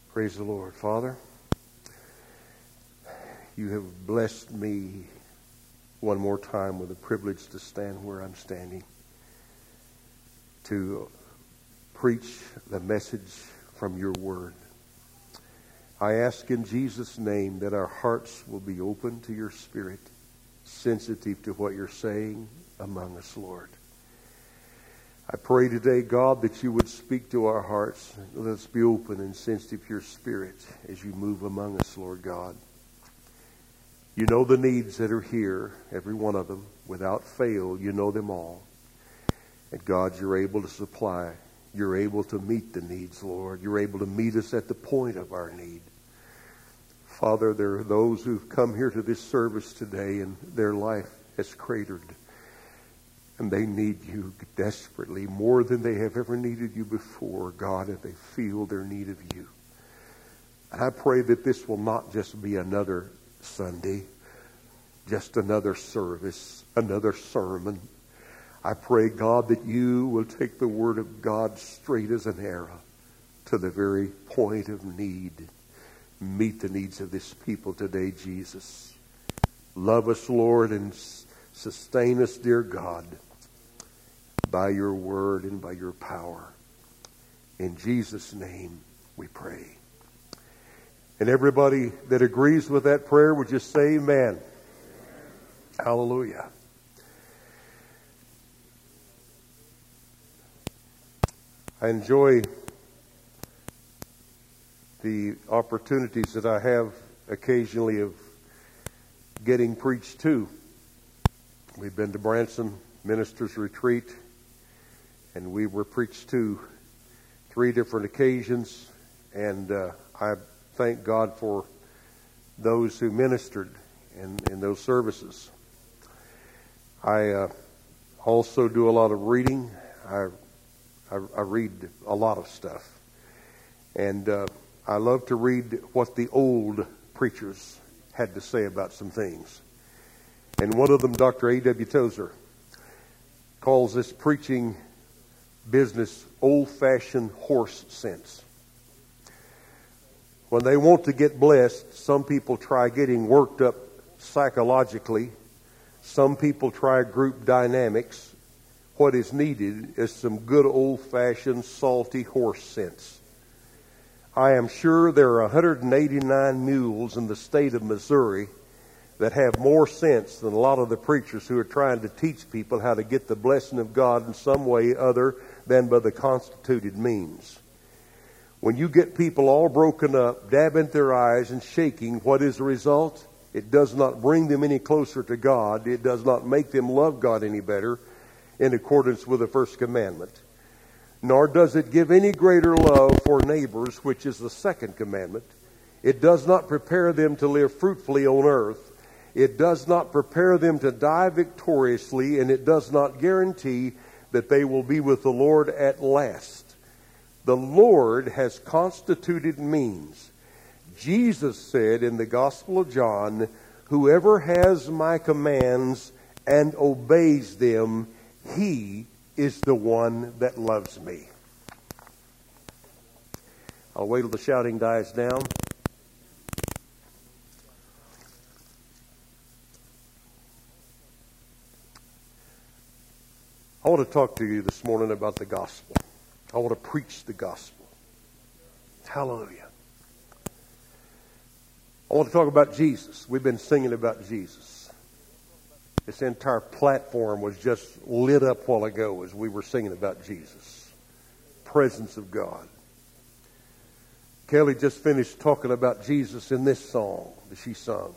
Praise the Lord. Father, you have blessed me one more time with the privilege to stand where I'm standing, to preach the message from your word. I ask in Jesus' name that our hearts will be open to your Spirit, sensitive to what you're saying among us, Lord. I pray today, God, that you would speak to our hearts. Let us be open and sensitive to your Spirit as you move among us, Lord God. You know the needs that are here, every one of them. Without fail, you know them all. And God, you're able to supply. You're able to meet the needs, Lord. You're able to meet us at the point of our need. Father, there are those who've come here to this service today and their life has cratered. And they need you desperately, more than they have ever needed you before, God, and they feel their need of you. And I pray that this will not just be another Sunday, just another service, another sermon. I pray, God, that you will take the word of God straight as an arrow to the very point of need. Meet the needs of this people today, Jesus. Love us, Lord, and sustain us, dear God, by your word and by your power. In Jesus' name we pray. And everybody that agrees with that prayer would just say amen. Hallelujah. I enjoy the opportunities that I have occasionally of getting preached to. We've been to Branson Ministers Retreat, and we were preached to 3 different occasions, and I thank God for those who ministered in those services. I also do a lot of reading. I read a lot of stuff, and I love to read what the old preachers had to say about some things. And one of them, Dr. A.W. Tozer, calls this preaching business old-fashioned horse sense. When they want to get blessed, some people try getting worked up psychologically. Some people try group dynamics. What is needed is some good old-fashioned salty horse sense. I am sure there are 189 mules in the state of Missouri that have more sense than a lot of the preachers who are trying to teach people how to get the blessing of God in some way other than by the constituted means. When you get people all broken up, dabbing their eyes and shaking, what is the result? It does not bring them any closer to God. It does not make them love God any better in accordance with the first commandment. Nor does it give any greater love for neighbors, which is the second commandment. It does not prepare them to live fruitfully on earth. It does not prepare them to die victoriously, and it does not guarantee that they will be with the Lord at last. The Lord has constituted means. Jesus said in the Gospel of John, "Whoever has my commands and obeys them, he is the one that loves me." I'll wait till the shouting dies down. I want to talk to you this morning about the gospel. I want to preach the gospel. Hallelujah. I want to talk about Jesus. We've been singing about Jesus. This entire platform was just lit up a while ago as we were singing about Jesus. Presence of God. Kelly just finished talking about Jesus in this song that she sung.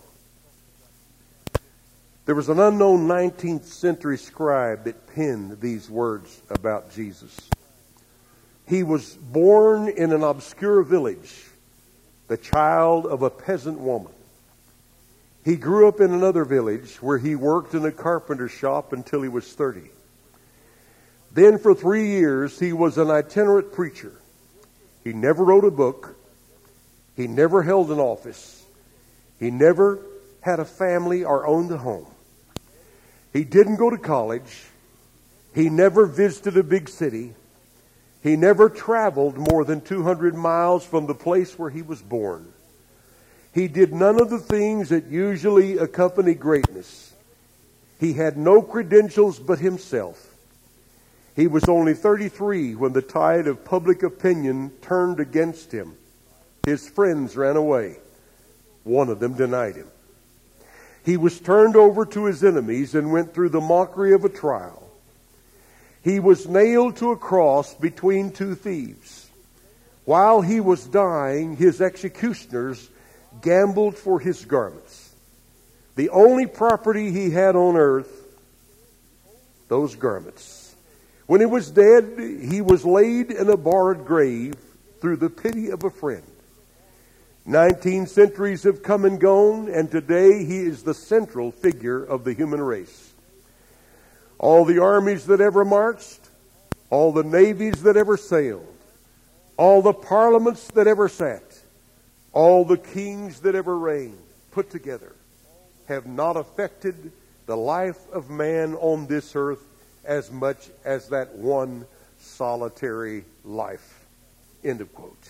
There was an unknown 19th century scribe that penned these words about Jesus. He was born in an obscure village, the child of a peasant woman. He grew up in another village where he worked in a carpenter shop until he was 30. Then for 3 years he was an itinerant preacher. He never wrote a book. He never held an office. He never had a family or owned a home. He didn't go to college. He never visited a big city. He never traveled more than 200 miles from the place where he was born. He did none of the things that usually accompany greatness. He had no credentials but himself. He was only 33 when the tide of public opinion turned against him. His friends ran away. One of them denied him. He was turned over to his enemies and went through the mockery of a trial. He was nailed to a cross between two thieves. While he was dying, his executioners gambled for his garments. The only property he had on earth, those garments. When he was dead, he was laid in a borrowed grave through the pity of a friend. 19 centuries have come and gone, and today he is the central figure of the human race. All the armies that ever marched, all the navies that ever sailed, all the parliaments that ever sat, all the kings that ever reigned, put together, have not affected the life of man on this earth as much as that one solitary life. End of quote.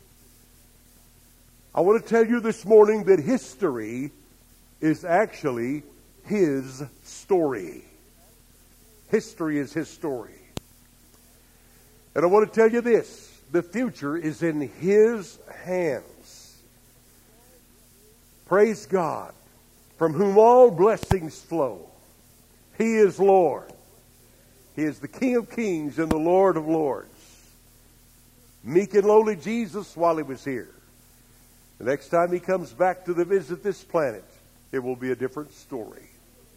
I want to tell you this morning that history is actually his story. History is his story. And I want to tell you this, the future is in his hands. Praise God, from whom all blessings flow. He is Lord. He is the King of Kings and the Lord of Lords. Meek and lowly Jesus while he was here. The next time he comes back to visit this planet, it will be a different story.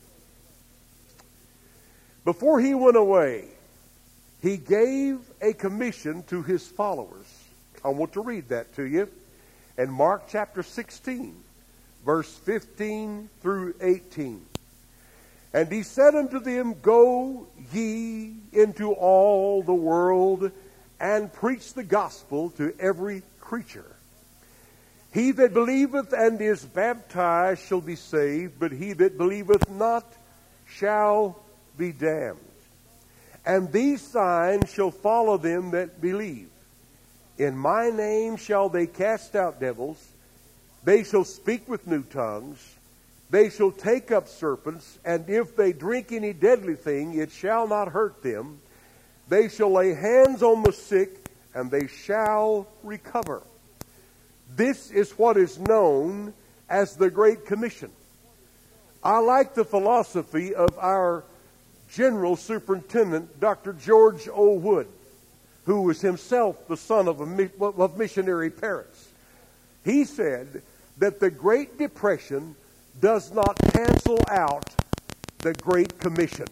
Before he went away, he gave a commission to his followers. I want to read that to you. In Mark chapter 16, verse 15 through 18. And he said unto them, Go ye into all the world, and preach the gospel to every creature. He that believeth and is baptized shall be saved, but he that believeth not shall be damned. And these signs shall follow them that believe. In my name shall they cast out devils. They shall speak with new tongues. They shall take up serpents, and if they drink any deadly thing, it shall not hurt them. They shall lay hands on the sick, and they shall recover. This is what is known as the Great Commission. I like the philosophy of our General Superintendent, Dr. George O. Wood, who was himself the son of missionary parents. He said that the Great Depression does not cancel out the Great Commission.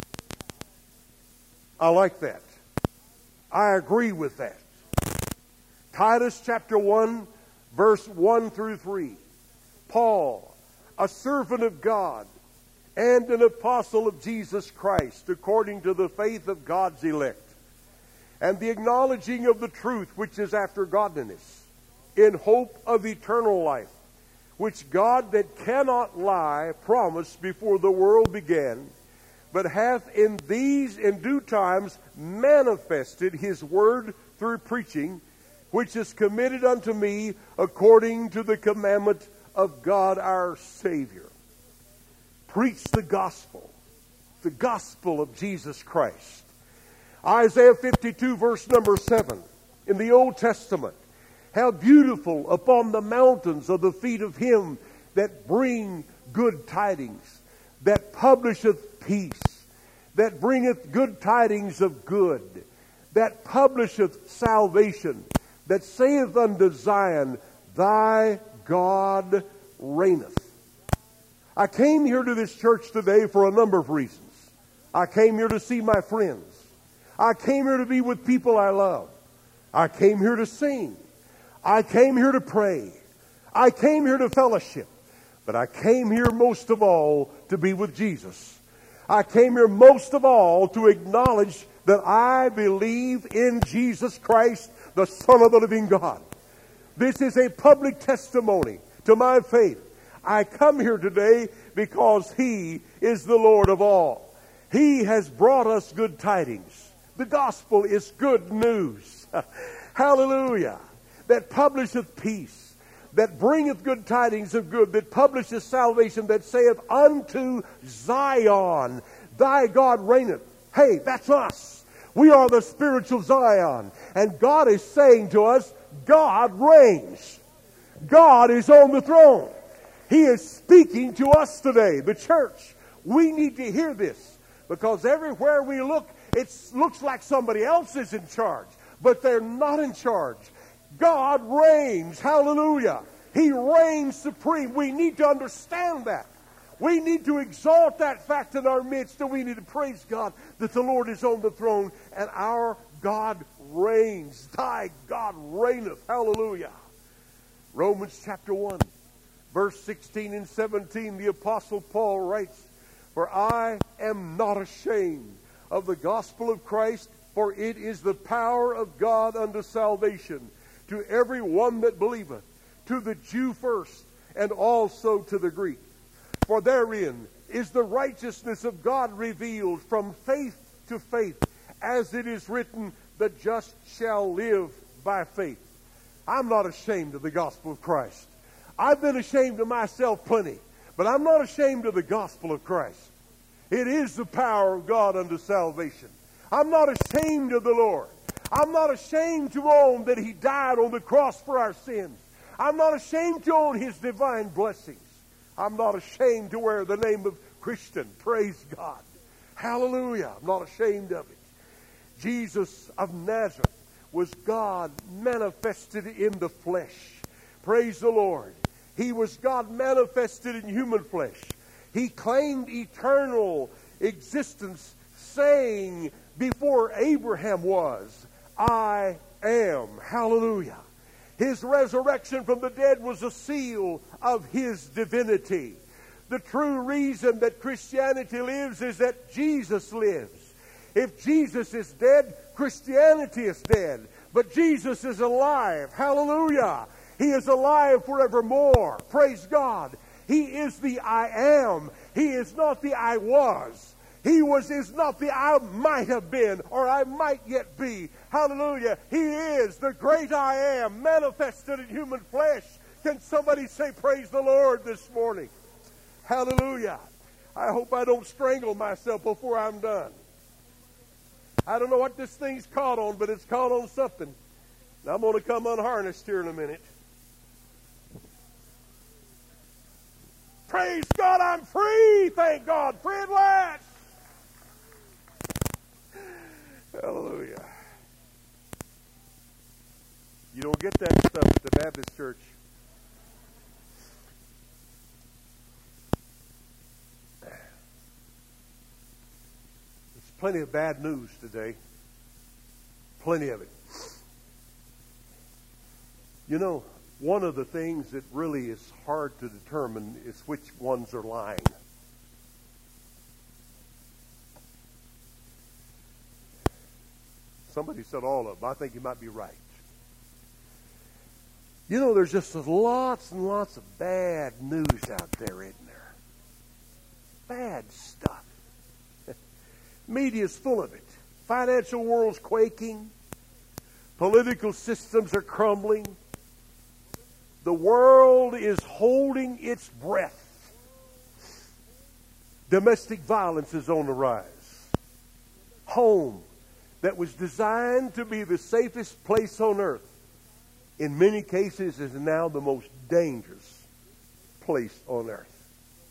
I like that. I agree with that. Titus chapter 1, verse 1 through 3. Paul, a servant of God and an apostle of Jesus Christ, according to the faith of God's elect, and the acknowledging of the truth which is after godliness, in hope of eternal life, which God that cannot lie promised before the world began, but hath in these in due times manifested his word through preaching, which is committed unto me according to the commandment of God our Savior. Preach the gospel of Jesus Christ. Isaiah 52 verse number 7 in the Old Testament. How beautiful upon the mountains are the feet of him that bring good tidings, that publisheth peace, that bringeth good tidings of good, that publisheth salvation, that saith unto Zion, Thy God reigneth. I came here to this church today for a number of reasons. I came here to see my friends. I came here to be with people I love. I came here to sing. I came here to pray. I came here to fellowship. But I came here most of all to be with Jesus. I came here most of all to acknowledge that I believe in Jesus Christ, the Son of the living God. This is a public testimony to my faith. I come here today because He is the Lord of all. He has brought us good tidings. The gospel is good news. Hallelujah. That publisheth peace, that bringeth good tidings of good, that publisheth salvation, that saith unto Zion, thy God reigneth. Hey, that's us. We are the spiritual Zion. And God is saying to us, God reigns. God is on the throne. He is speaking to us today, the church. We need to hear this, because everywhere we look, it looks like somebody else is in charge, but they're not in charge. God reigns. Hallelujah. He reigns supreme. We need to understand that. We need to exalt that fact in our midst, and we need to praise God that the Lord is on the throne and our God reigns. Thy God reigneth. Hallelujah. Romans chapter 1, verse 16 and 17, the Apostle Paul writes, for I am not ashamed of the gospel of Christ, for it is the power of God unto salvation to every one that believeth, to the Jew first, and also to the Greek. For therein is the righteousness of God revealed from faith to faith, as it is written, the just shall live by faith. I'm not ashamed of the gospel of Christ. I've been ashamed of myself plenty, but I'm not ashamed of the gospel of Christ. It is the power of God unto salvation. I'm not ashamed of the Lord. I'm not ashamed to own that He died on the cross for our sins. I'm not ashamed to own His divine blessings. I'm not ashamed to wear the name of Christian. Praise God. Hallelujah. I'm not ashamed of it. Jesus of Nazareth was God manifested in the flesh. Praise the Lord. He was God manifested in human flesh. He claimed eternal existence, saying before Abraham was, I am. Hallelujah. His resurrection from the dead was a seal of His divinity. The true reason that Christianity lives is that Jesus lives. If Jesus is dead, Christianity is dead. But Jesus is alive. Hallelujah. He is alive forevermore. Praise God. He is the I am. He is not the I was. He is not the I might have been or I might yet be. Hallelujah. He is the great I am manifested in human flesh. Can somebody say praise the Lord this morning? Hallelujah. I hope I don't strangle myself before I'm done. I don't know what this thing's caught on, but it's caught on something. I'm going to come unharnessed here in a minute. Praise God, I'm free. Thank God. Free at last. Hallelujah. You don't get that stuff at the Baptist church. There's plenty of bad news today. Plenty of it. You know, one of the things that really is hard to determine is which ones are lying. Somebody said all of them. I think you might be right. You know, there's just lots and lots of bad news out there, isn't there? Bad stuff. Media's full of it. Financial world's quaking. Political systems are crumbling. The world is holding its breath. Domestic violence is on the rise. Home that was designed to be the safest place on earth, in many cases is now the most dangerous place on earth.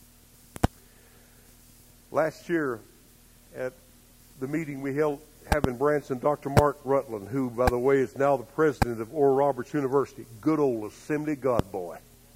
Last year, at the meeting we held in Branson, Dr. Mark Rutland, who, by the way, is now the president of Oral Roberts University, good old Assembly God boy.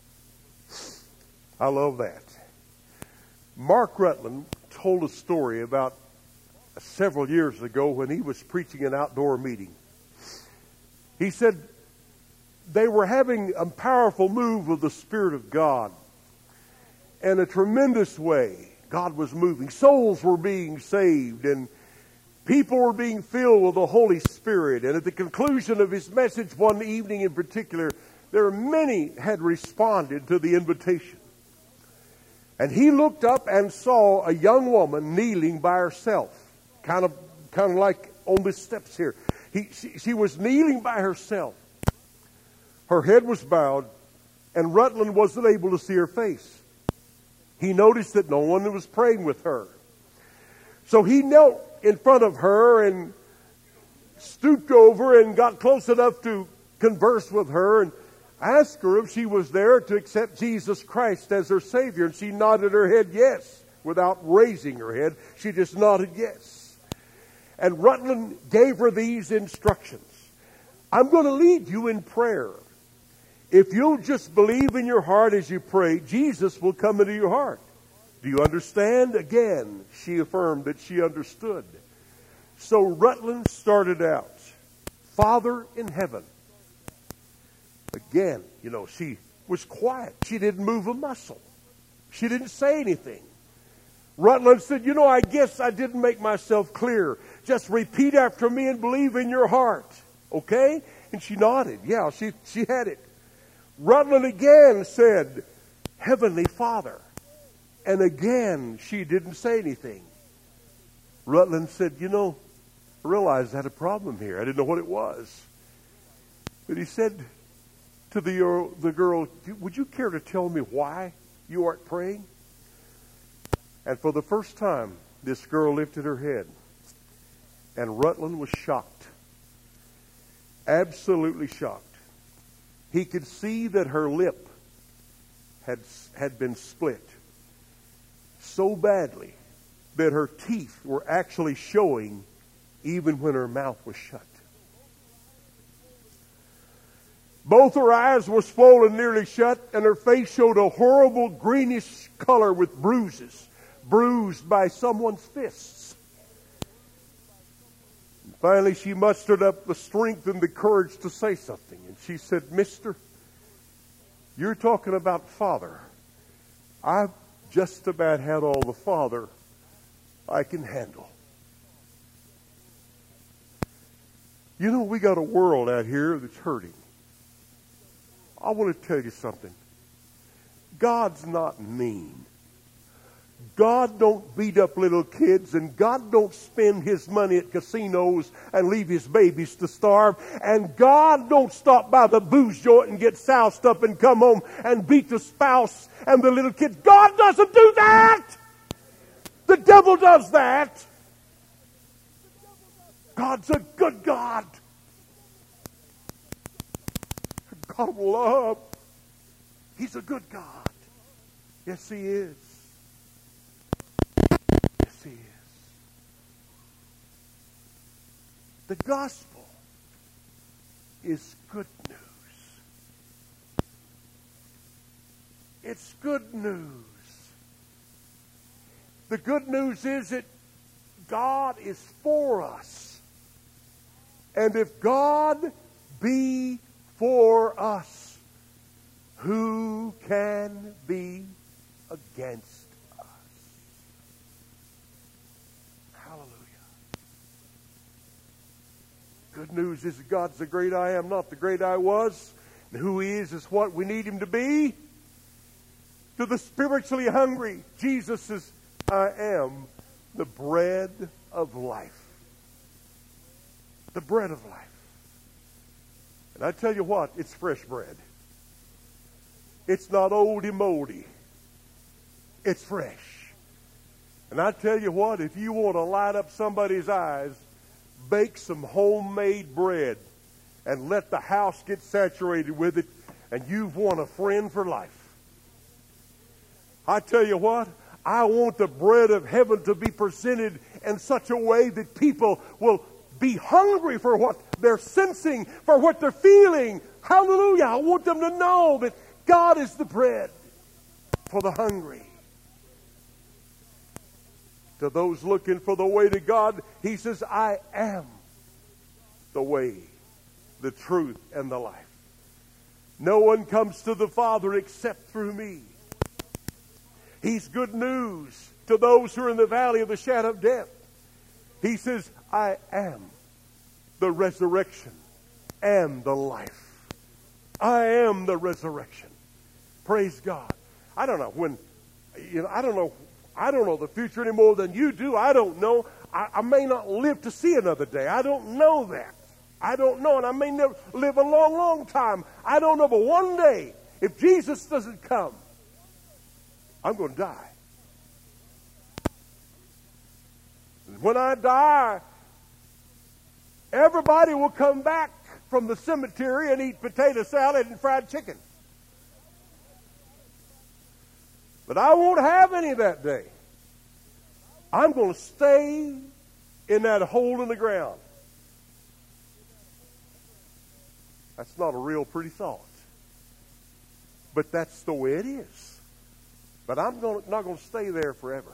I love that. Mark Rutland told a story about several years ago when he was preaching an outdoor meeting. He said they were having a powerful move of the Spirit of God. In a tremendous way, God was moving. Souls were being saved, and people were being filled with the Holy Spirit. And at the conclusion of his message one evening in particular, there were many had responded to the invitation. And he looked up and saw a young woman kneeling by herself, kind of like on the steps here. She was kneeling by herself. Her head was bowed, and Rutland wasn't able to see her face. He noticed that no one was praying with her. So he knelt in front of her and stooped over and got close enough to converse with her and asked her if she was there to accept Jesus Christ as her Savior. And she nodded her head yes, without raising her head. She just nodded yes. And Rutland gave her these instructions. I'm going to lead you in prayer. If you'll just believe in your heart as you pray, Jesus will come into your heart. Do you understand? Again, she affirmed that she understood. So Rutland started out, Father in heaven. Again, she was quiet. She didn't move a muscle. She didn't say anything. Rutland said, I guess I didn't make myself clear. Just repeat after me and believe in your heart. Okay? And she nodded. Yeah, she had it. Rutland again said, Heavenly Father. And again, she didn't say anything. Rutland said, I realized I had a problem here. I didn't know what it was. But he said to the girl, would you care to tell me why you aren't praying? And for the first time, this girl lifted her head. And Rutland was shocked. Absolutely shocked. He could see that her lip had been split so badly that her teeth were actually showing even when her mouth was shut. Both her eyes were swollen nearly shut, and her face showed a horrible greenish color with bruises, bruised by someone's fists. And finally, she mustered up the strength and the courage to say something. And she said, Mister, you're talking about Father. I've just about had all the Father I can handle. We got a world out here that's hurting. I want to tell you something. God's not mean. God don't beat up little kids, and God don't spend his money at casinos and leave his babies to starve, and God don't stop by the booze joint and get soused up and come home and beat the spouse and the little kids. God doesn't do that! The devil does that! God's a good God. God will love. He's a good God. Yes, he is. Yes, he is. The gospel is good news. It's good news. The good news is that God is for us. And if God be for us, who can be against us? Hallelujah. Good news is that God's the great I am, not the great I was. And who he is what we need him to be. To the spiritually hungry, Jesus says, I am the bread of life. The bread of life. And I tell you what, it's fresh bread. It's not oldie moldy. It's fresh. And I tell you what, if you want to light up somebody's eyes, bake some homemade bread and let the house get saturated with it, and you've won a friend for life. I tell you what, I want the bread of heaven to be presented in such a way that people will be hungry for what they're sensing, for what they're feeling. Hallelujah. I want them to know that God is the bread for the hungry. To those looking for the way to God, he says, I am the way, the truth, and the life. No one comes to the Father except through me. He's good news to those who are in the valley of the shadow of death. He says, I am the resurrection and the life. I am the resurrection. Praise God. I don't know the future any more than you do. I don't know. I may not live to see another day. I don't know that. I don't know, and I may never live a long, long time. I don't know, but one day, if Jesus doesn't come, I'm going to die. And when I die, everybody will come back from the cemetery and eat potato salad and fried chicken. But I won't have any that day. I'm going to stay in that hole in the ground. That's not a real pretty thought. But that's the way it is. But I'm not going to stay there forever.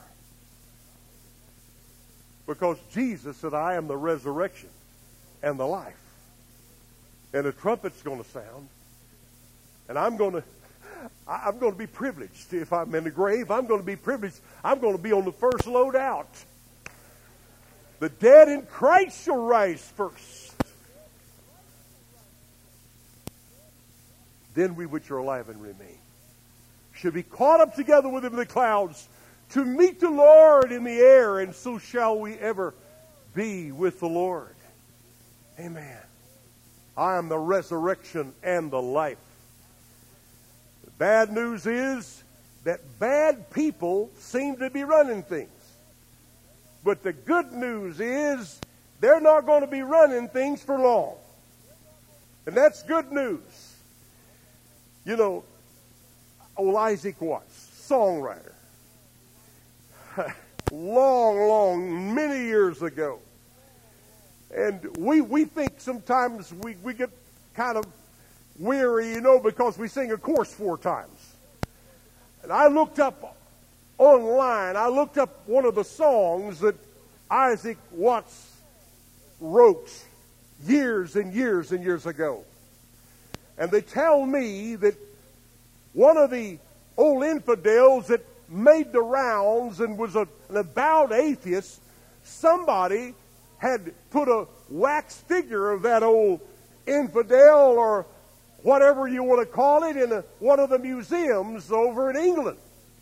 Because Jesus said, I am the resurrection and the life. And the trumpet's going to sound. And I'm going to be privileged. If I'm in the grave, I'm going to be privileged. I'm going to be on the first load out. The dead in Christ shall rise first. Then we which are alive and remain should be caught up together with him in the clouds to meet the Lord in the air, and so shall we ever be with the Lord. Amen. I am the resurrection and the life. The bad news is that bad people seem to be running things. But the good news is they're not going to be running things for long. And that's good news. You know, old Isaac Watts, songwriter, many years ago. And we think sometimes we get kind of weary, you know, because we sing a chorus 4 times. And I looked up online, I looked up one of the songs that Isaac Watts wrote years and years and years ago. And they tell me that one of the old infidels that made the rounds and was an avowed atheist, somebody had put a wax figure of that old infidel, or whatever you want to call it, in one of the museums over in England.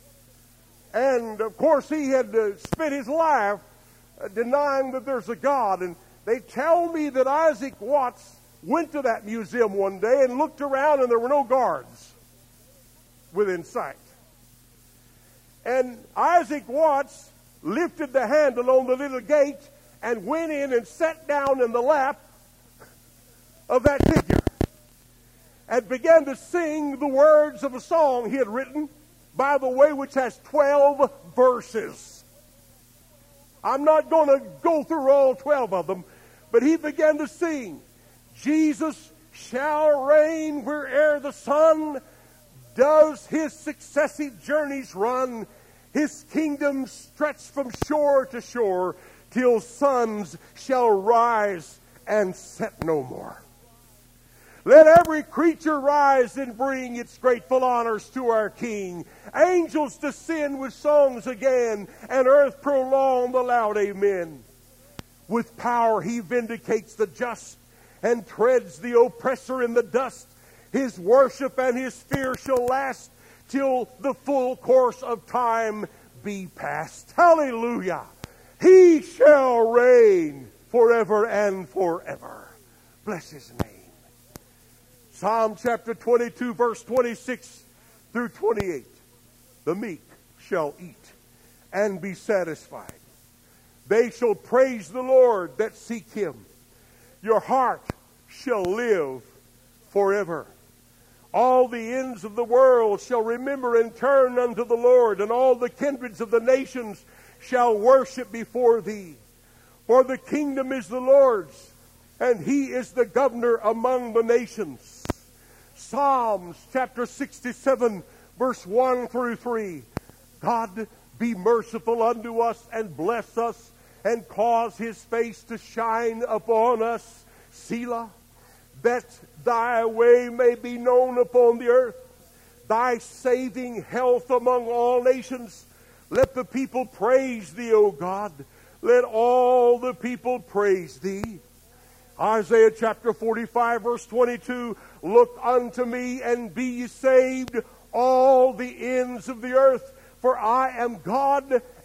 And, of course, he had spent his life denying that there's a God. And they tell me that Isaac Watts went to that museum one day and looked around, and there were no guards within sight. And Isaac Watts lifted the handle on the little gate and went in and sat down in the lap of that figure and began to sing the words of a song he had written, by the way, which has 12 verses. I'm not going to go through all 12 of them, but he began to sing, Jesus shall reign where'er the sun does his successive journeys run. His kingdom stretch from shore to shore till suns shall rise and set no more. Let every creature rise and bring its grateful honors to our King. Angels descend with songs again, and earth prolong the loud amen. With power he vindicates the just and treads the oppressor in the dust. His worship and his fear shall last till the full course of time be past. Hallelujah! He shall reign forever and forever. Bless his name. Psalm chapter 22, verse 26 through 28. The meek shall eat and be satisfied. They shall praise the Lord that seek him. Your heart shall live forever. All the ends of the world shall remember and turn unto the Lord, and all the kindreds of the nations shall worship before thee. For the kingdom is the Lord's, and he is the governor among the nations. Psalms chapter 67, verse 1 through 3. God be merciful unto us and bless us, and cause his face to shine upon us. Selah. That thy way may be known upon the earth, thy saving health among all nations. Let the people praise thee, O God. Let all the people praise thee. Isaiah chapter 45, verse 22. Look unto me and be ye saved, all the ends of the earth. For I am God,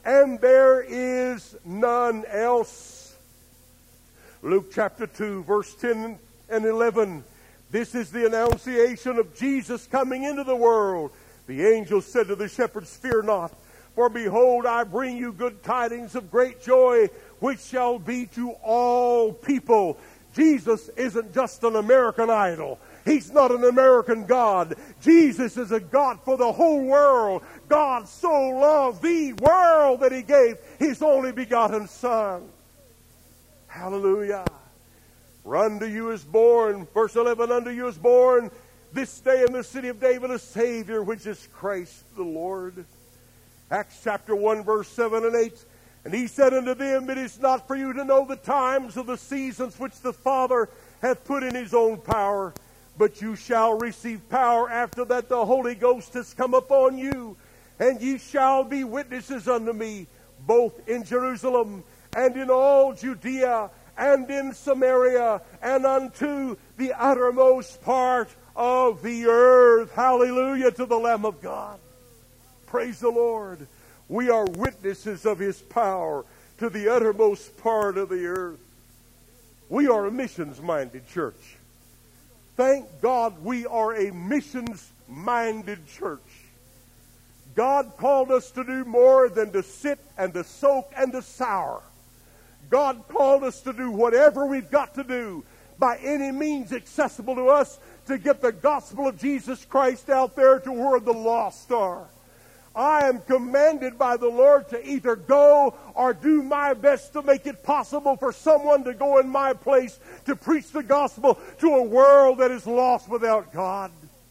and there is none else. Luke chapter 2, verse 10 and 11. This is the annunciation of Jesus coming into the world. The angel said to the shepherds, "Fear not, for behold, I bring you good tidings of great joy, which shall be to all people." Jesus isn't just an American idol. He's not an American God. Jesus is a God for the whole world. God so loved the world that He gave His only begotten Son. Hallelujah. For unto you is born, verse 11, unto you is born this day in the city of David a Savior, which is Christ the Lord. Acts chapter 1, verse 7 and 8. And He said unto them, "It is not for you to know the times or the seasons which the Father hath put in His own power, but you shall receive power after that the Holy Ghost has come upon you, and ye shall be witnesses unto me, both in Jerusalem and in all Judea and in Samaria and unto the uttermost part of the earth." Hallelujah to the Lamb of God. Praise the Lord. We are witnesses of His power to the uttermost part of the earth. We are a missions-minded church. Thank God we are a missions-minded church. God called us to do more than to sit and to soak and to sour. God called us to do whatever we've got to do by any means accessible to us to get the gospel of Jesus Christ out there to where the lost are. I am commanded by the Lord to either go or do my best to make it possible for someone to go in my place to preach the gospel to a world that is lost without God.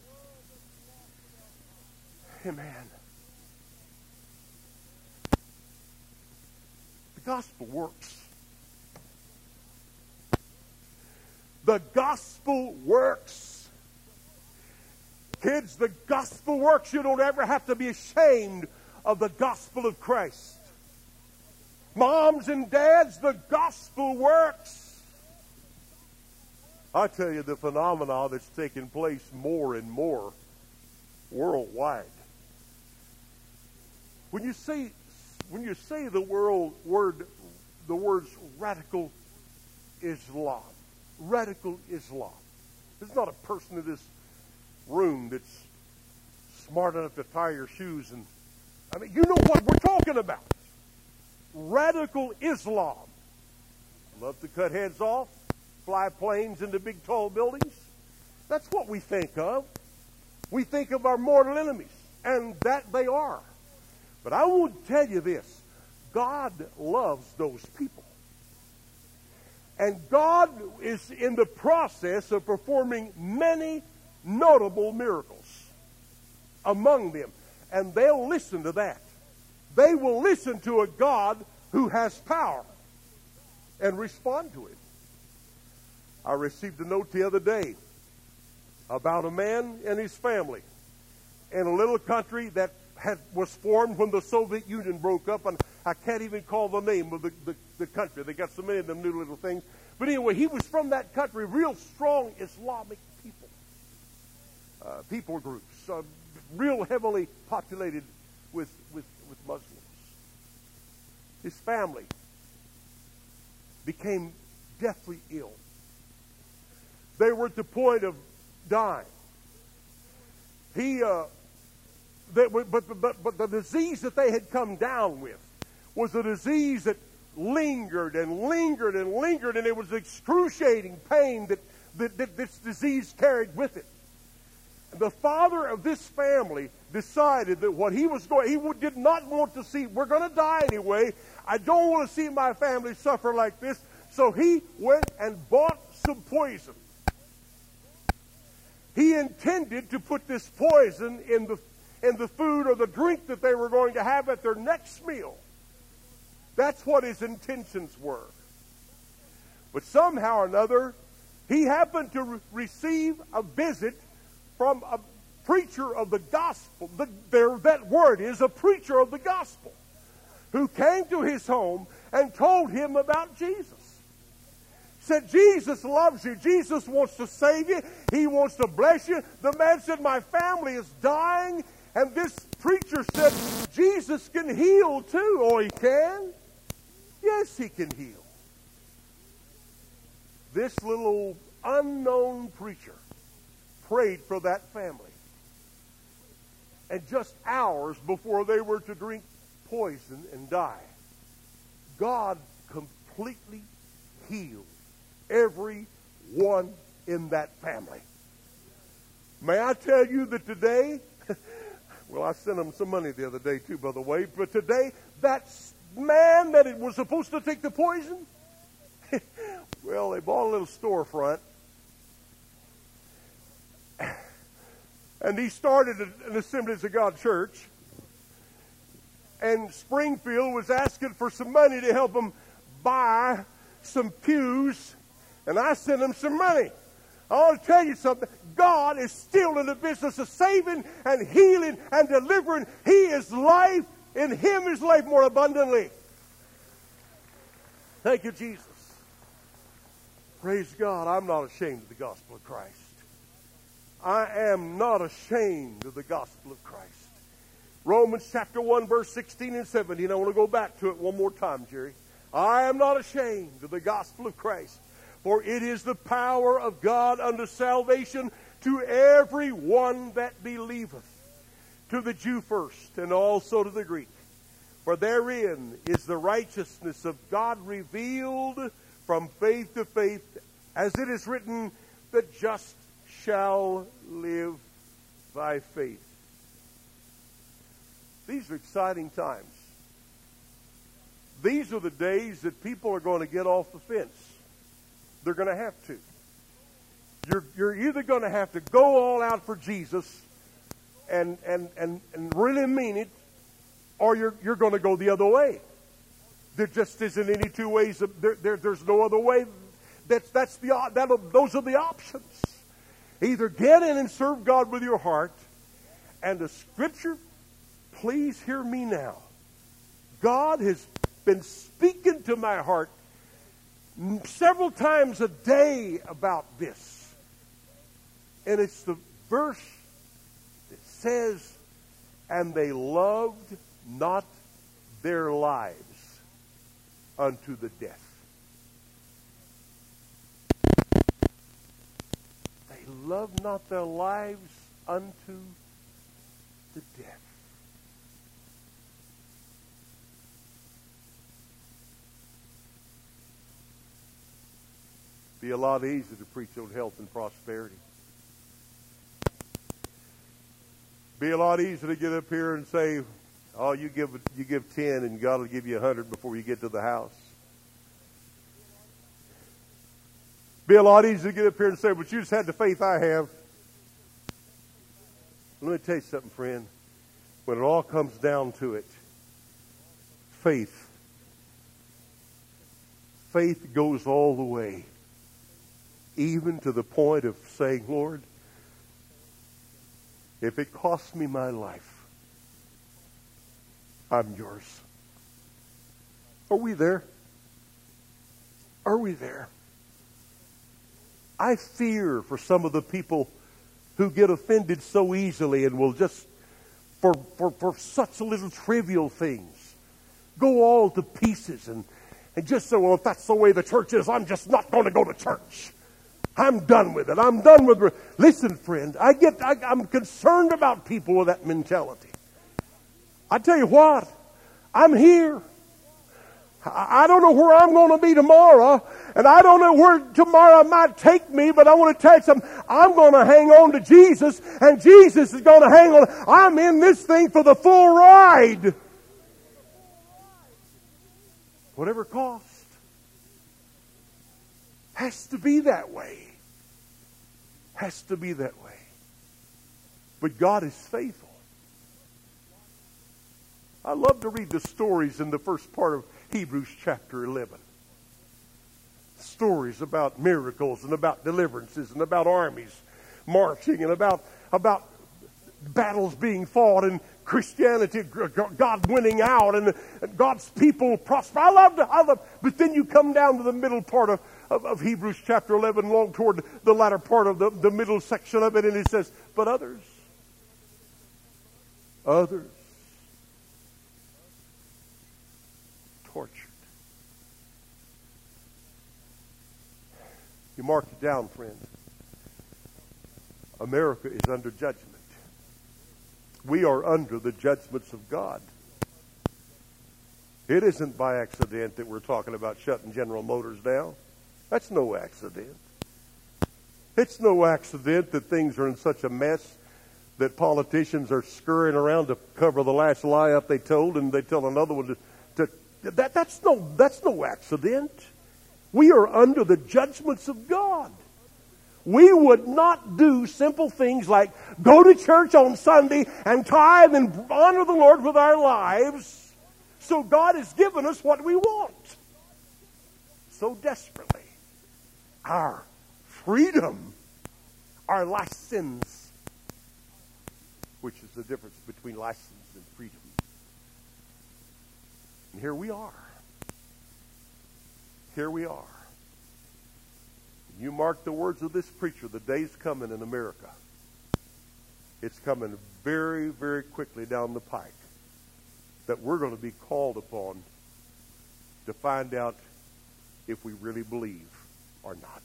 Amen. The gospel works. The gospel works. Kids, the gospel works. You don't ever have to be ashamed of the gospel of Christ. Moms and dads, the gospel works. I tell you, the phenomenon that's taking place more and more worldwide. When you say the words radical Islam, there's not a person in this room that's smart enough to tie your shoes and you know what we're talking about. Radical Islam. Love to cut heads off, fly planes into big tall buildings. That's what we think of. We think of our mortal enemies, and that they are. But I want to tell you this. God loves those people. And God is in the process of performing many notable miracles among them. And they'll listen to that. They will listen to a God who has power and respond to it. I received a note the other day about a man and his family in a little country that was formed when the Soviet Union broke up, and I can't even call the name of the country. They got so many of them new little things. But anyway, he was from that country, real strong Islamic people. People groups, real heavily populated with Muslims. His family became deathly ill. They were at the point of dying. But the disease that they had come down with was a disease that lingered and lingered and lingered, and it was excruciating pain that this disease carried with it. And the father of this family decided that what he was going, he did not want to see, we're going to die anyway. I don't want to see my family suffer like this. So he went and bought some poison. He intended to put this poison in the food or the drink that they were going to have at their next meal. That's what his intentions were. But somehow or another, he happened to receive a visit from a preacher of the gospel. That word is a preacher of the gospel, who came to his home and told him about Jesus. Said, Jesus loves you. Jesus wants to save you. He wants to bless you. The man said, my family is dying. And this preacher said, Jesus can heal too. Oh, he can? Yes, he can heal. This little unknown preacher prayed for that family. And just hours before they were to drink poison and die, God completely healed every one in that family. May I tell you that today, well, I sent them some money the other day too, by the way, but today, that man that it was supposed to take the poison, well, they bought a little storefront, and he started an Assemblies of God church, and Springfield was asking for some money to help them buy some pews, and I sent them some money. I want to tell you something. God is still in the business of saving and healing and delivering. He is life. In Him is life more abundantly. Thank you, Jesus. Praise God. I'm not ashamed of the gospel of Christ. I am not ashamed of the gospel of Christ. Romans chapter 1, verse 16 and 17. I want to go back to it one more time, Jerry. I am not ashamed of the gospel of Christ, for it is the power of God unto salvation to every one that believeth, to the Jew first, and also to the Greek. For therein is the righteousness of God revealed from faith to faith, as it is written, the just shall live by faith. These are exciting times. These are the days that people are going to get off the fence. They're going to have to. You're either going to have to go all out for Jesus and really mean it, or you're going to go the other way. There just isn't any two ways. There's no other way. Those are the options. Either get in and serve God with your heart, and the Scripture, please hear me now. God has been speaking to my heart several times a day about this. And it's the verse that says, and they loved not their lives unto the death. They loved not their lives unto the death. Be a lot easier to preach on health and prosperity. Be a lot easier to get up here and say, oh, you give 10 and God will give you 100 before you get to the house. Be a lot easier to get up here and say, but you just had the faith I have. Let me tell you something, friend. When it all comes down to it, faith goes all the way. Even to the point of saying, Lord, if it costs me my life, I'm yours. Are we there? Are we there? I fear for some of the people who get offended so easily and will just, for such little trivial things, go all to pieces and just say, well, if that's the way the church is, I'm just not going to go to church. I'm done with it. I'm done with it. Listen, friend, I'm concerned about people with that mentality. I tell you what, I'm here. I don't know where I'm going to be tomorrow, and I don't know where tomorrow might take me, but I want to tell you something. I'm going to hang on to Jesus, and Jesus is going to hang on. I'm in this thing for the full ride. Whatever cost. Has to be that way. Has to be that way. But God is faithful. I love to read the stories in the first part of Hebrews chapter 11. Stories about miracles and about deliverances and about armies marching and about battles being fought and Christianity, God winning out and God's people prosper. I love. But then you come down to the middle part of Hebrews chapter 11, long toward the latter part of the middle section of it, and it says, but others Others tortured. You mark it down, friend. America is under judgment. We are under the judgments of God. It isn't by accident that we're talking about shutting General Motors down. That's no accident. It's no accident that things are in such a mess that politicians are scurrying around to cover the last lie up they told, and they tell another one that's no accident. We are under the judgments of God. We would not do simple things like go to church on Sunday and tithe and honor the Lord with our lives. So God has given us what we want so desperately. Our freedom, our license, which is the difference between license and freedom. And here we are. Here we are. You mark the words of this preacher, the day's coming in America. It's coming very, very quickly down the pike that we're going to be called upon to find out if we really believe or not.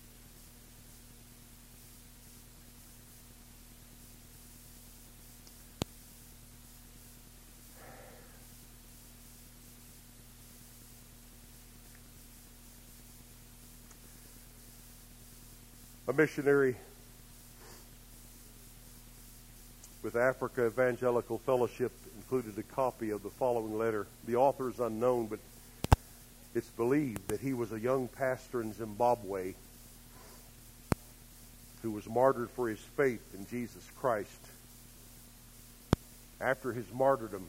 A missionary with Africa Evangelical Fellowship included a copy of the following letter. The author is unknown, but it's believed that he was a young pastor in Zimbabwe who was martyred for his faith in Jesus Christ. After his martyrdom,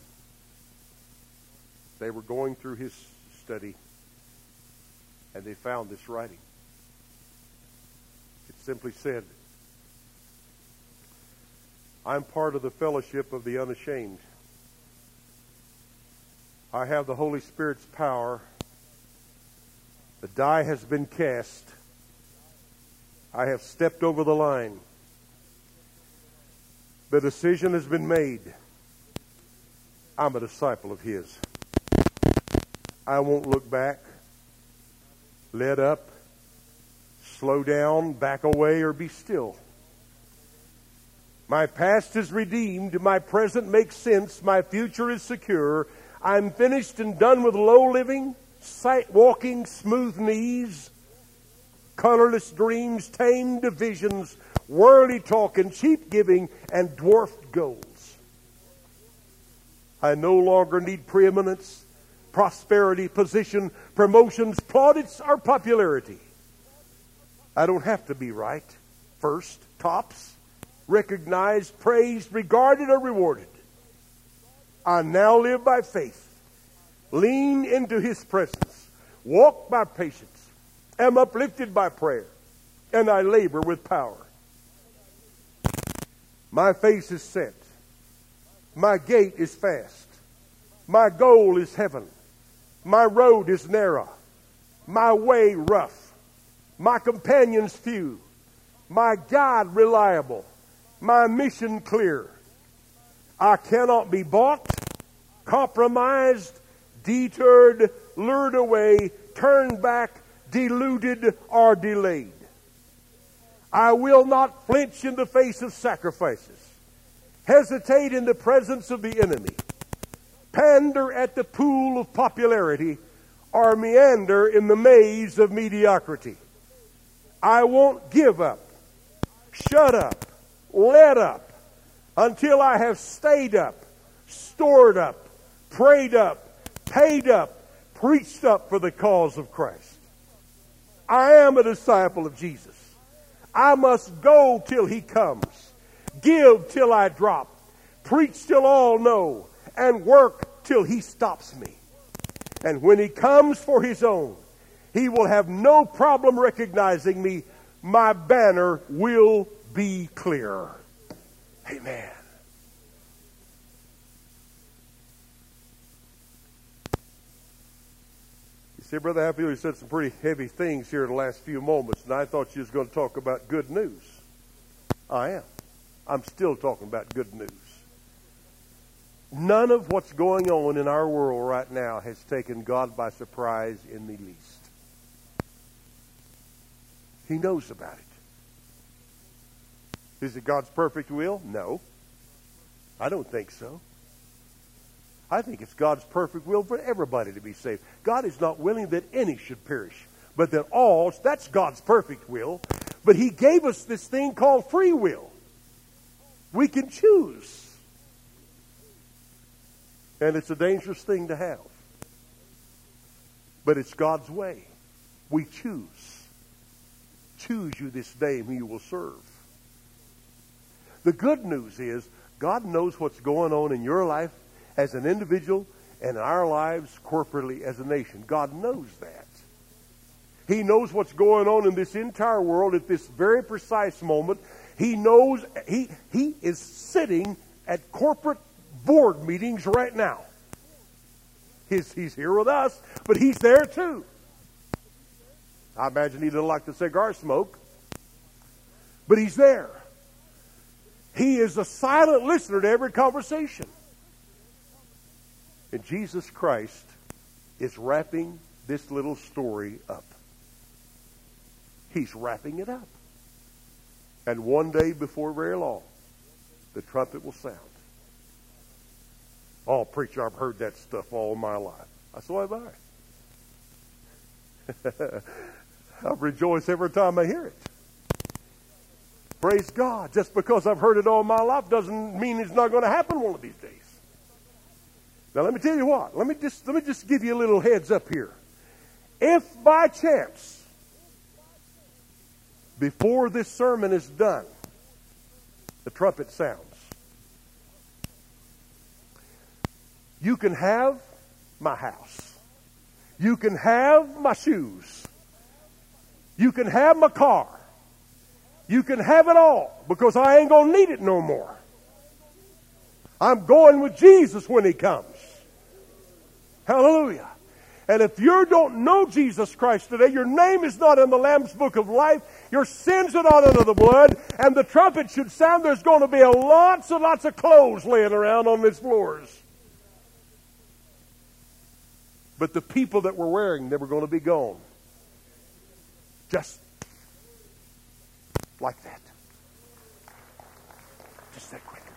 they were going through his study, and they found this writing. It simply said, I'm part of the fellowship of the unashamed. I have the Holy Spirit's power. The die has been cast. I have stepped over the line. The decision has been made. I'm a disciple of His. I won't look back, let up, slow down, back away, or be still. My past is redeemed. My present makes sense. My future is secure. I'm finished and done with low living, sight walking, smooth knees, colorless dreams, tamed visions, worldly talking, cheap giving, and dwarfed goals. I no longer need preeminence, prosperity, position, promotions, plaudits, or popularity. I don't have to be right, first, tops, recognized, praised, regarded, or rewarded. I now live by faith, lean into His presence, walk by patience, am uplifted by prayer, and I labor with power. My face is set. My gait is fast. My goal is heaven. My road is narrow. My way rough. My companions few. My guide reliable. My mission clear. I cannot be bought, compromised, deterred, lured away, turned back, deluded, or delayed. I will not flinch in the face of sacrifices, hesitate in the presence of the enemy, pander at the pool of popularity, or meander in the maze of mediocrity. I won't give up, shut up, let up, until I have stayed up, stored up, prayed up, paid up, preached up for the cause of Christ. I am a disciple of Jesus. I must go till He comes, give till I drop, preach till all know, and work till He stops me. And when He comes for His own, He will have no problem recognizing me. My banner will be clear. Amen. You see, Brother Hatfield, you said some pretty heavy things here in the last few moments, and I thought you was going to talk about good news. I am. I'm still talking about good news. None of what's going on in our world right now has taken God by surprise in the least. He knows about it. Is it God's perfect will? No. I don't think so. I think it's God's perfect will for everybody to be saved. God is not willing that any should perish, but that all, that's God's perfect will. But He gave us this thing called free will. We can choose. And it's a dangerous thing to have. But it's God's way. We choose. Choose you this day whom you will serve. The good news is God knows what's going on in your life as an individual and in our lives corporately as a nation. God knows that. He knows what's going on in this entire world at this very precise moment. He knows, he is sitting at corporate board meetings right now. He's here with us, but He's there too. I imagine He doesn't like the cigar smoke, but He's there. He is a silent listener to every conversation. And Jesus Christ is wrapping this little story up. He's wrapping it up. And one day before very long, the trumpet will sound. Oh, preacher, I've heard that stuff all my life. So have I. I rejoice every time I hear it. Praise God. Just because I've heard it all my life doesn't mean it's not going to happen one of these days. Now let me tell you what. Let me just give you a little heads up here. If by chance, before this sermon is done, the trumpet sounds, you can have my house. You can have my shoes. You can have my car. You can have it all, because I ain't going to need it no more. I'm going with Jesus when He comes. Hallelujah. And if you don't know Jesus Christ today, your name is not in the Lamb's Book of Life, your sins are not under the blood, and the trumpet should sound, there's going to be lots and lots of clothes laying around on these floors. But the people that were wearing them were going to be gone. Just like that. Just that quick.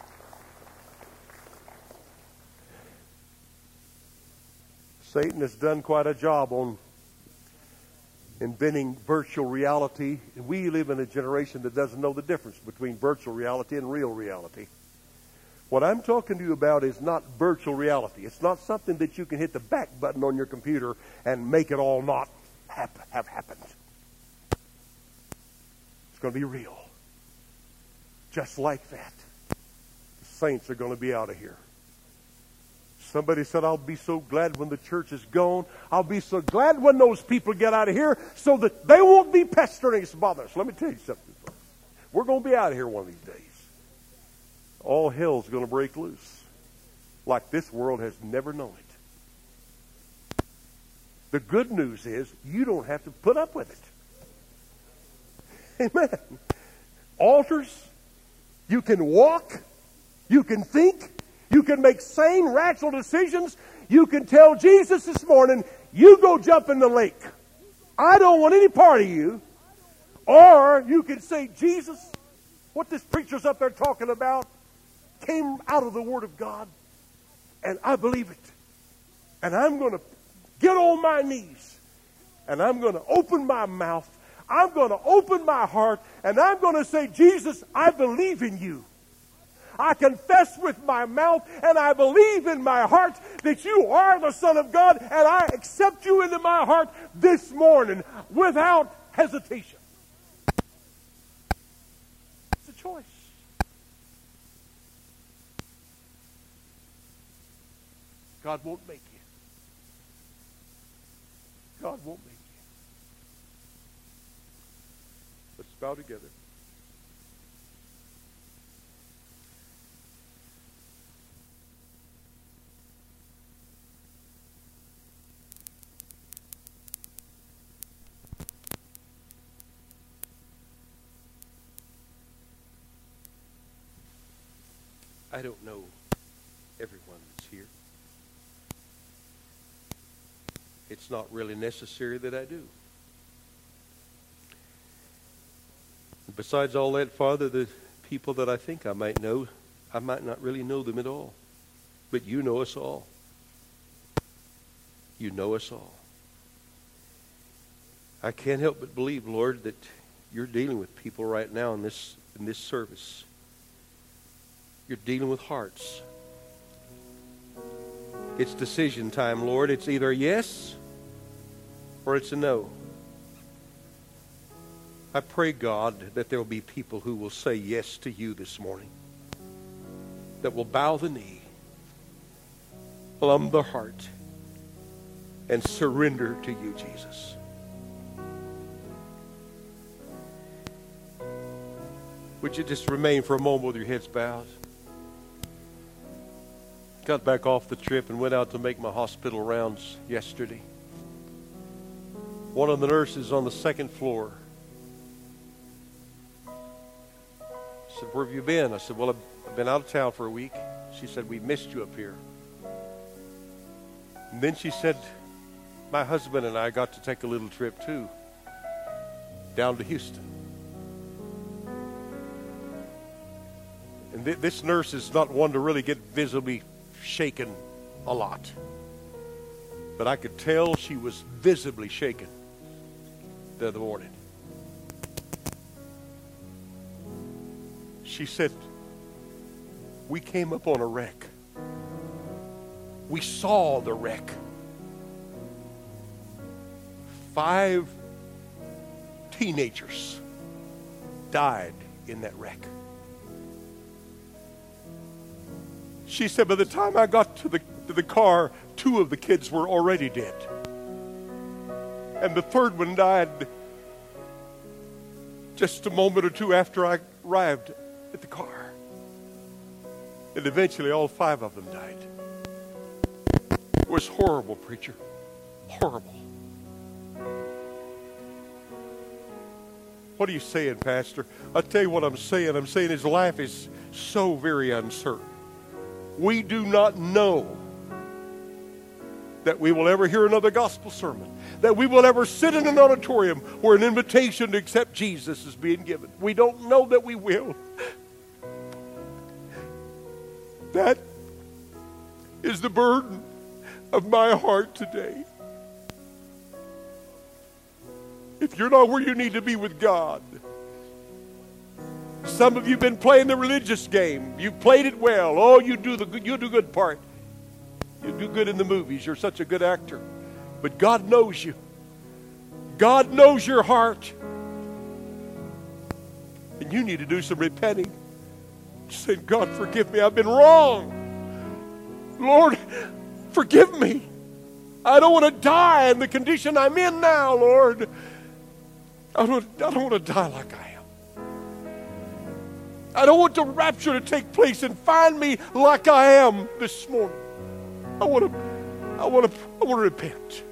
Satan has done quite a job on inventing virtual reality. We live in a generation that doesn't know the difference between virtual reality and real reality. What I'm talking to you about is not virtual reality. It's not something that you can hit the back button on your computer and make it all not have happened. It's going to be real. Just like that. The saints are going to be out of here. Somebody said, I'll be so glad when the church is gone. I'll be so glad when those people get out of here so that they won't be pestering us, bothering us. Let me tell you something, folks. We're going to be out of here one of these days. All hell's going to break loose like this world has never known it. The good news is you don't have to put up with it. Amen. Altars, you can walk, you can think, you can make sane, rational decisions. You can tell Jesus this morning, you go jump in the lake. I don't want any part of you. Or you can say, Jesus, what this preacher's up there talking about came out of the Word of God, and I believe it. And I'm going to get on my knees, and I'm going to open my mouth, I'm going to open my heart, and I'm going to say, Jesus, I believe in you. I confess with my mouth, and I believe in my heart that you are the Son of God, and I accept you into my heart this morning without hesitation. It's a choice. God won't make you. God won't make you. Let's bow together. I don't know everyone that's here. It's not really necessary that I do. Besides all that, Father, the people that I think I might know, I might not really know them at all. But you know us all. You know us all. I can't help but believe, Lord, that you're dealing with people right now in this service. You're dealing with hearts. It's decision time, Lord. It's either a yes or it's a no. I pray, God, that there will be people who will say yes to you this morning, that will bow the knee, plumb the heart, and surrender to you, Jesus. Would you just remain for a moment with your heads bowed? Got back off the trip and went out to make my hospital rounds yesterday. One of the nurses on the second floor said, "Where have you been?" I said, "Well, I've been out of town for a week." She said, "We missed you up here." And then she said, "My husband and I got to take a little trip too, down to Houston." And this nurse is not one to really get visibly shaken a lot. But I could tell she was visibly shaken the other morning. She said, "We came up on a wreck. We saw the wreck. 5 teenagers died in that wreck." She said, "By the time I got to the car, 2 of the kids were already dead. And the third one died just a moment or two after I arrived at the car. And eventually all 5 of them died." It was horrible, preacher. Horrible. "What are you saying, Pastor?" I'll tell you what I'm saying. I'm saying his life is so very uncertain. We do not know that we will ever hear another gospel sermon, that we will ever sit in an auditorium where an invitation to accept Jesus is being given. We don't know that we will. That is the burden of my heart today. If you're not where you need to be with God, some of you have been playing the religious game. You've played it well. Oh, you do good part. You do good in the movies. You're such a good actor. But God knows you. God knows your heart. And you need to do some repenting. Saying, "God, forgive me. I've been wrong. Lord, forgive me. I don't want to die in the condition I'm in now, Lord. I don't want to die like I am. I don't want the rapture to take place and find me like I am this morning. I want to repent."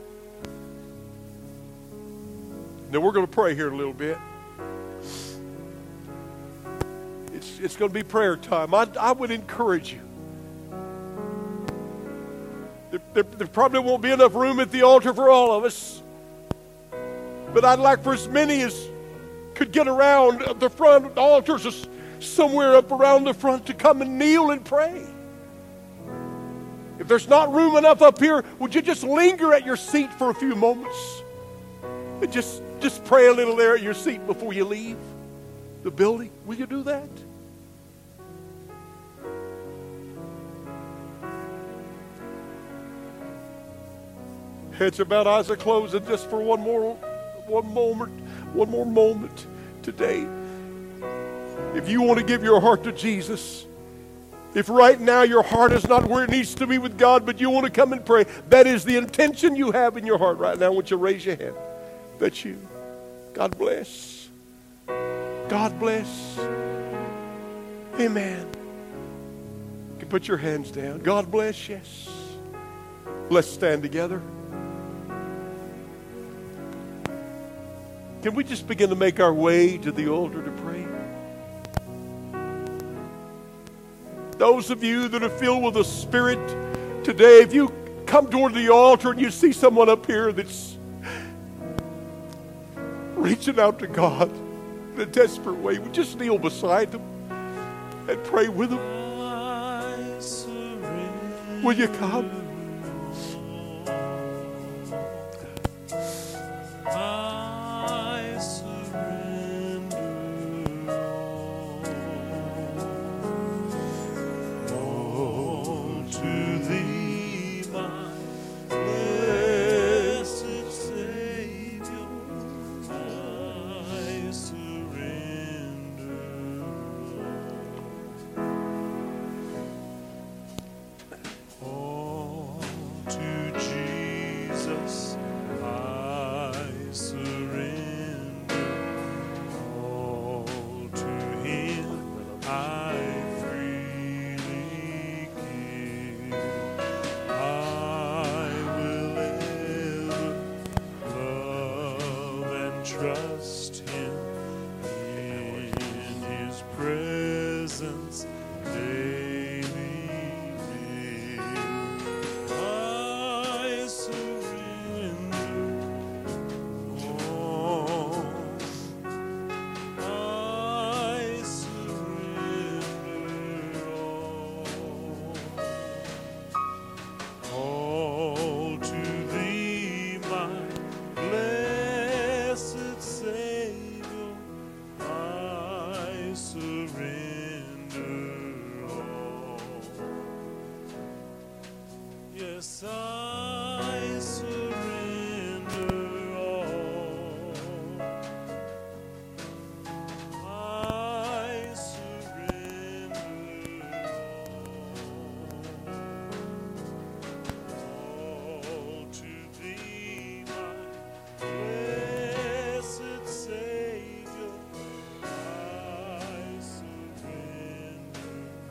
Now we're going to pray here in a little bit. It's going to be prayer time. I would encourage you. There probably won't be enough room at the altar for all of us. But I'd like for as many as could get around the front altars, somewhere up around the front, to come and kneel and pray. If there's not room enough up here, would you just linger at your seat for a few moments? And just pray a little there at your seat before you leave the building. Will you do that? Heads are bowed, eyes are closed, and just for one more moment today. If you want to give your heart to Jesus, if right now your heart is not where it needs to be with God, but you want to come and pray, that is the intention you have in your heart right now. I want you to raise your hand. That's you. God bless. God bless. Amen. You can put your hands down. God bless, yes. Let's stand together. Can we just begin to make our way to the altar to pray? Those of you that are filled with the Spirit today, if you come toward the altar and you see someone up here that's reaching out to God in a desperate way, we just kneel beside them and pray with them. Will you come? Trust Him in His presence daily live. I surrender all. I surrender all to Thee, my blessed Savior. I surrender all. Yes, I surrender all. I surrender all to Thee, my blessed Savior. I surrender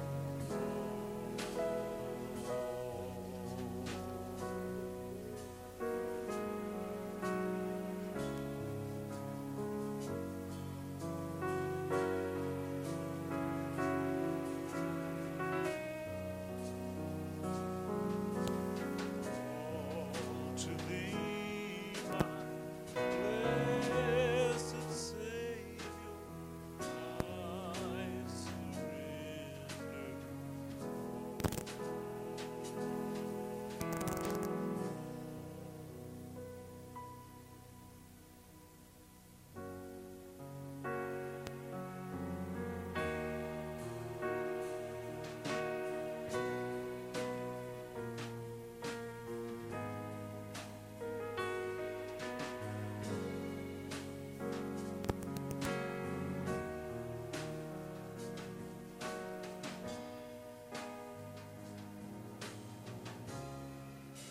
all to Thee, my blessed Savior. I surrender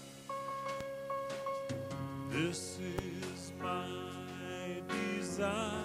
This is my desire,